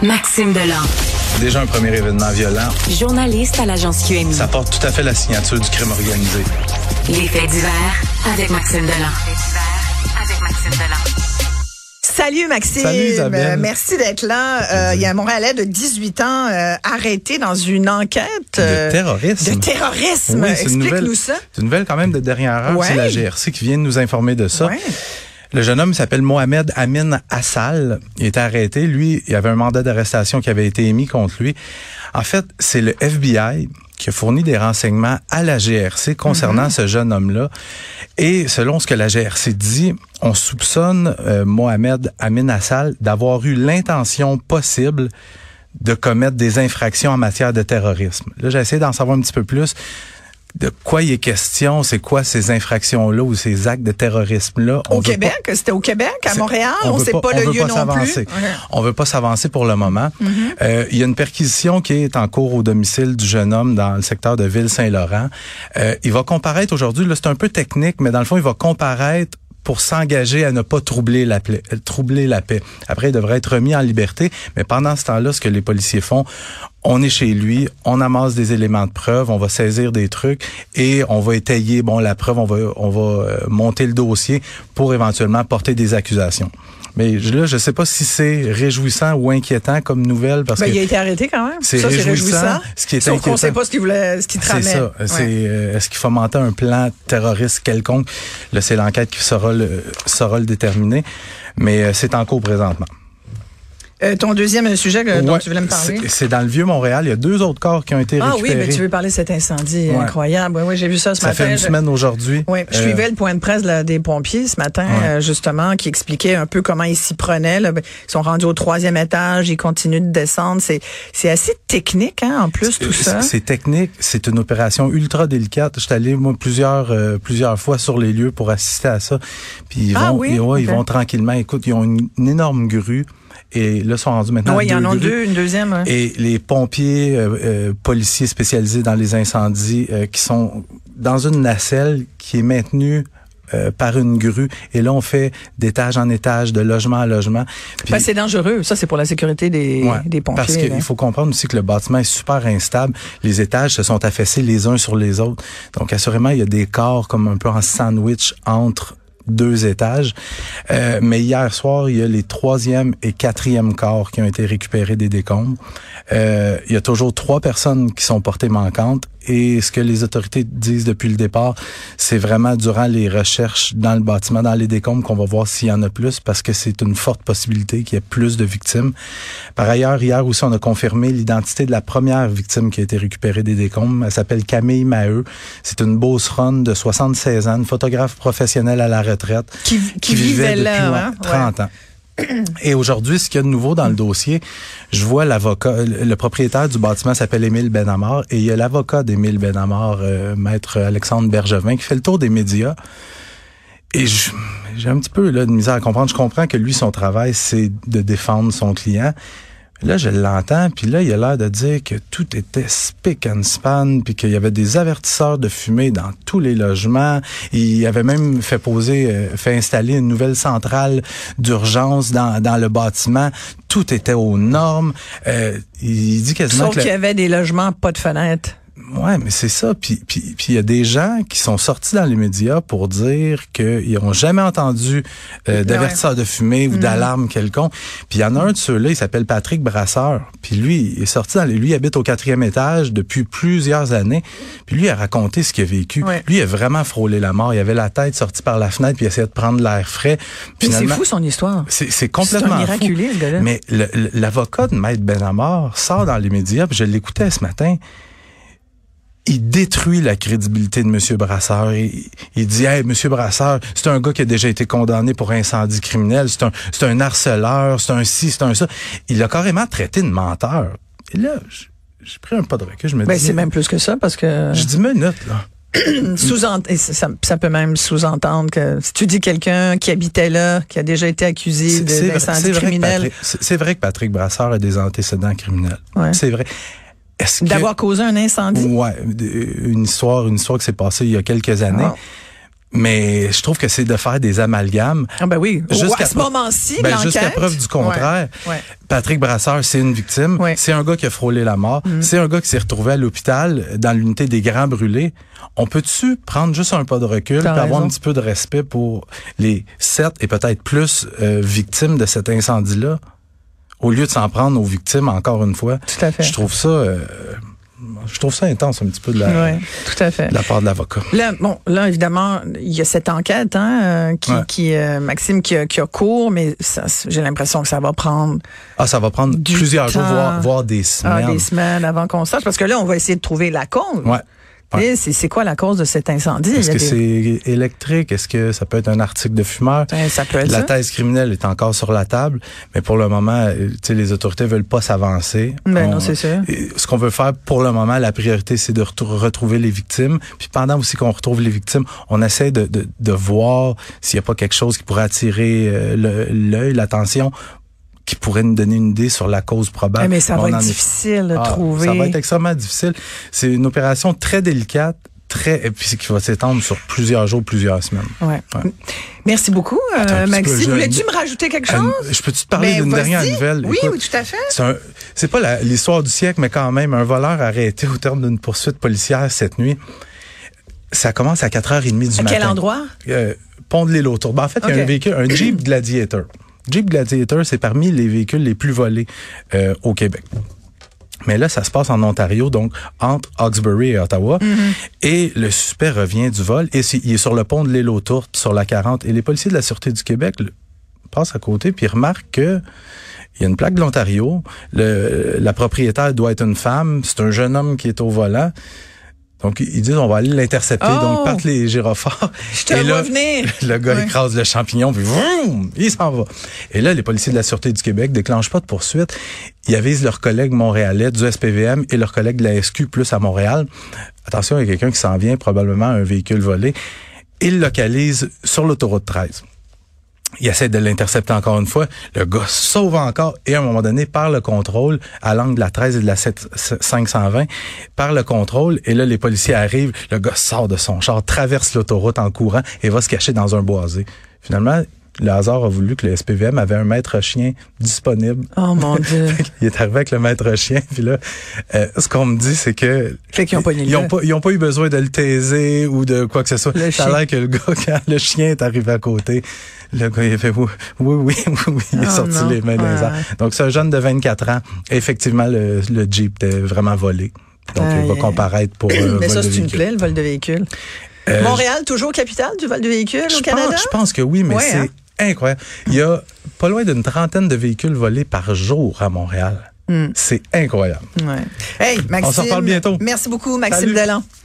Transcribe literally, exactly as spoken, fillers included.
Maxime Delan. Déjà un premier événement violent. Journaliste à l'agence Q M I. Ça porte tout à fait la signature du crime organisé. Les faits divers avec Maxime Delan. Les faits divers avec Maxime Delan. Salut Maxime. Salut Isabelle. Euh, merci d'être là. Euh, il y a un Montréalais de dix-huit ans euh, arrêté dans une enquête euh, de terrorisme. De terrorisme. Oui, Explique-nous ça. C'est une nouvelle quand même de dernière heure. Ouais. C'est la G R C qui vient de nous informer de ça. Ouais. Le jeune homme s'appelle Mohamed Amin Assal. Il était arrêté. Lui, il y avait un mandat d'arrestation qui avait été émis contre lui. En fait, c'est le F B I qui a fourni des renseignements à la G R C concernant mm-hmm. ce jeune homme-là. Et selon ce que la G R C dit, on soupçonne euh, Mohamed Amin Assal d'avoir eu l'intention possible de commettre des infractions en matière de terrorisme. Là, j'ai essayé d'en savoir un petit peu plus. De quoi il est question, c'est quoi ces infractions-là ou ces actes de terrorisme-là. Au Québec? Pas, c'était au Québec, à Montréal? On ne sait pas, pas le lieu non plus? Okay. On veut pas s'avancer pour le moment. Mm-hmm. Euh, il y a une perquisition qui est en cours au domicile du jeune homme dans le secteur de Ville-Saint-Laurent. Euh, il va comparaître aujourd'hui, là c'est un peu technique, mais dans le fond, il va comparaître pour s'engager à ne pas troubler la paix. Troubler la paix. Après, il devrait être remis en liberté, mais pendant ce temps-là, ce que les policiers font, on est chez lui, on amasse des éléments de preuve, on va saisir des trucs et on va étayer bon la preuve, on va on va monter le dossier pour éventuellement porter des accusations. Mais là, je sais pas si c'est réjouissant ou inquiétant comme nouvelle parce ben, que il a été arrêté quand même. C'est ça, réjouissant, c'est réjouissant. Ce qui est Sauf inquiétant, qu'on sait pas ce qu'il voulait, ce qu'il tramait. C'est ça. Ouais. C'est euh, est-ce qu'il fomentait un plan terroriste quelconque? Là, c'est l'enquête qui saura le saura le déterminer. Mais euh, c'est en cours présentement. Euh, ton deuxième sujet que, dont ouais, tu voulais me parler? C'est, c'est dans le Vieux-Montréal. Il y a deux autres corps qui ont été ah, récupérés. Ah oui, mais tu veux parler de cet incendie ouais. incroyable. Oui, oui, j'ai vu ça ce ça matin. Ça fait une je... semaine aujourd'hui. Oui, je euh... suivais le point de presse là, des pompiers ce matin, ouais. euh, justement, qui expliquait un peu comment ils s'y prenaient. Là. Ils sont rendus au troisième étage, ils continuent de descendre. C'est, c'est assez technique, hein, en plus, c'est, tout ça. C'est, c'est technique. C'est une opération ultra délicate. Je suis allé, moi, plusieurs, euh, plusieurs fois sur les lieux pour assister à ça. Puis ils vont, ah, oui? et, ouais, okay. ils vont tranquillement. Écoute, ils ont une, une énorme grue. Et là, ils sont rendus maintenant oui, deux. Oui, il y en a grues. deux, une deuxième. Ouais. Et les pompiers, euh, euh, policiers spécialisés dans les incendies euh, qui sont dans une nacelle qui est maintenue euh, par une grue. Et là, on fait d'étage en étage, de logement à logement. Puis, ben, c'est dangereux. Ça, c'est pour la sécurité des, ouais, des pompiers. Parce qu'il faut comprendre aussi que le bâtiment est super instable. Les étages se sont affaissés les uns sur les autres. Donc, assurément, il y a des corps comme un peu en sandwich entre deux étages. Euh, mais hier soir, il y a les troisième et quatrième corps qui ont été récupérés des décombres. Euh, il y a toujours trois personnes qui sont portées manquantes. Et ce que les autorités disent depuis le départ, c'est vraiment durant les recherches dans le bâtiment, dans les décombres, qu'on va voir s'il y en a plus, parce que c'est une forte possibilité qu'il y ait plus de victimes. Par ailleurs, hier aussi, on a confirmé l'identité de la première victime qui a été récupérée des décombres. Elle s'appelle Camille Maheu. C'est une beauceronne de soixante-seize ans, une photographe professionnelle à la retraite, qui, qui, qui vivait, vivait là, depuis hein? trente ouais. ans. Et aujourd'hui, ce qu'il y a de nouveau dans le dossier, je vois l'avocat, le propriétaire du bâtiment s'appelle Émile Benamar, et il y a l'avocat d'Émile Benamar, euh, maître Alexandre Bergevin, qui fait le tour des médias. Et je, j'ai un petit peu là, de misère à comprendre. Je comprends que lui, son travail, c'est de défendre son client. Là, je l'entends, puis là, il a l'air de dire que tout était spick and span, puis qu'il y avait des avertisseurs de fumée dans tous les logements. Il avait même fait poser, euh, fait installer une nouvelle centrale d'urgence dans, dans le bâtiment. Tout était aux normes. Euh, il dit quasiment Sauf que... qu'il y avait des logements pas de fenêtres. Ouais, mais c'est ça. Puis puis puis il y a des gens qui sont sortis dans les médias pour dire qu'ils n'ont jamais entendu euh, d'avertisseur ouais. de fumée ou mmh. d'alarme quelconque. Puis il y en a un de ceux-là, il s'appelle Patrick Brasseur. Puis lui, il est sorti dans les, lui il habite au quatrième étage depuis plusieurs années. Puis lui il a raconté ce qu'il a vécu. Ouais. Lui il a vraiment frôlé la mort. Il avait la tête sortie par la fenêtre puis il essayait de prendre l'air frais. Puis c'est fou son histoire. C'est c'est complètement c'est un miraculé, fou. Ce gars-là. Mais le, l'avocat de Maître Benamar sort dans les médias. Puis je l'écoutais ce matin. Il détruit la crédibilité de M. Brasseur. Il, il dit, hey, M. Brasseur, c'est un gars qui a déjà été condamné pour incendie criminel, c'est un, c'est un harceleur, c'est un ci, c'est un ça. Il l'a carrément traité de menteur. Et là, j'ai pris un pas de recul, je me ben, dis... c'est même plus que ça, parce que... Je dis minute, là. Sous-ent- ça, ça peut même sous-entendre que si tu dis quelqu'un qui habitait là, qui a déjà été accusé c'est, de, c'est d'incendie vrai, criminel... Patrick, c'est, c'est vrai que Patrick Brasseur a des antécédents criminels. Ouais. C'est vrai. Est-ce D'avoir que, causé un incendie? Ouais, une histoire, une histoire qui s'est passée il y a quelques années. Oh. Mais je trouve que c'est de faire des amalgames. Ah ben oui, jusqu'à à ce moment-ci, ben, l'enquête. Jusqu'à preuve du contraire. Ouais. Ouais. Patrick Brasseur, c'est une victime. Ouais. C'est un gars qui a frôlé la mort. Mm. C'est un gars qui s'est retrouvé à l'hôpital dans l'unité des grands brûlés. On peut-tu prendre juste un pas de recul et avoir un petit peu de respect pour les sept et peut-être plus euh, victimes de cet incendie-là, au lieu de s'en prendre aux victimes encore une fois? Tout à fait. Je trouve ça... Euh, Je trouve ça intense un petit peu de la, ouais, tout à fait. de la part de l'avocat. Là, bon, là évidemment, il y a cette enquête, hein, euh, qui, ouais. qui euh, Maxime, qui a, qui a cours, mais ça, j'ai l'impression que ça va prendre. Ah, ça va prendre plusieurs temps, jours, voire, voire des semaines. Ah, des semaines avant qu'on sache, parce que là, on va essayer de trouver la cause. Ouais. Ouais. C'est, c'est quoi la cause de cet incendie? Est-ce que des... c'est électrique? Est-ce que ça peut être un article de fumeur? Ben, ça peut être la ça. thèse criminelle est encore sur la table, mais pour le moment, les autorités veulent pas s'avancer. Ben on, non, c'est sûr. Ce qu'on veut faire pour le moment, la priorité, c'est de retou- retrouver les victimes. Puis pendant aussi qu'on retrouve les victimes, on essaie de, de, de voir s'il n'y a pas quelque chose qui pourrait attirer euh, le, l'œil, l'attention, qui pourrait nous donner une idée sur la cause probable. Mais ça on va être est... difficile de ah, trouver. Ça va être extrêmement difficile. C'est une opération très délicate, très, et puis qui va s'étendre sur plusieurs jours, plusieurs semaines. Ouais. Ouais. Merci beaucoup, euh, Maxime. Voulais-tu me rajouter quelque chose? Euh, je peux-tu te parler ben, d'une vas-y. dernière nouvelle? Oui, Écoute, oui, tout à fait. C'est, un, c'est pas la, l'histoire du siècle, mais quand même, un voleur arrêté au terme d'une poursuite policière cette nuit. Ça commence à quatre heures trente du à matin. À quel endroit? Euh, Pont de l'île aux Tours. Ben, en fait, il okay. y a un véhicule, un Jeep Gladiator. Jeep Gladiator, c'est parmi les véhicules les plus volés euh, au Québec. Mais là, ça se passe en Ontario, donc entre Hawkesbury et Ottawa. Mm-hmm. Et le suspect revient du vol et il est sur le pont de l'île aux Tours, sur la quarante. Et les policiers de la Sûreté du Québec le, passent à côté puis ils remarquent que il y a une plaque de l'Ontario. Le, la propriétaire doit être une femme. C'est un jeune homme qui est au volant. Donc, ils disent, on va aller l'intercepter. Oh! Donc, partent les gyrophares. Je te vois venir. Le gars ouais. écrase le champignon, puis vroom, il s'en va. Et là, les policiers de la Sûreté du Québec déclenchent pas de poursuite. Ils avisent leurs collègues montréalais du S P V M et leurs collègues de la S Q plus à Montréal. Attention, il y a quelqu'un qui s'en vient, probablement un véhicule volé. Ils localisent sur l'autoroute treize. Il essaie de l'intercepter encore une fois. Le gars sauve encore et à un moment donné, par le contrôle, à l'angle de la treize et de la cinq cent vingt, par le contrôle, et là, les policiers arrivent, le gars sort de son char, traverse l'autoroute en courant et va se cacher dans un boisé. Finalement, le hasard a voulu que le S P V M avait un maître chien disponible. Oh mon Dieu. Il est arrivé avec le maître chien, puis là, euh, ce qu'on me dit, c'est que fait qu'ils ont pas, ils ont pas, ils ont pas eu besoin de le taiser ou de quoi que ce soit. Ça a l'air que le gars, quand le chien est arrivé à côté, le gars, il a fait oui, oui, oui, oui, oui. Il oh est sorti non. les mains dans les airs. Donc, c'est un jeune de vingt-quatre ans. Effectivement, le, le Jeep était vraiment volé. Donc, ah, il va yeah. comparaître pour euh, mais vol ça, de c'est véhicule. une plaie, le vol de véhicule. Euh, Montréal, toujours capitale du vol de véhicule au Canada? Pense, je pense que oui, mais ouais, c'est hein? incroyable. Il y a pas loin d'une trentaine de véhicules volés par jour à Montréal. Mm. C'est incroyable. Ouais. Hey, Maxime. On s'en reparle bientôt. Merci beaucoup, Maxime Delan.